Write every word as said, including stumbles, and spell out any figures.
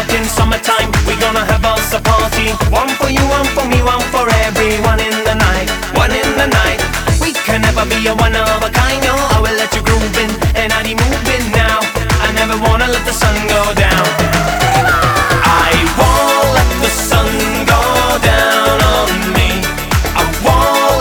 talking summertime. We gonna have us a party. One for you, one for me, one for everyone in the night. One in the night. We can never be a one of a kind, yo. I will let you groove in and I need moving now. I never wanna let the sun go down.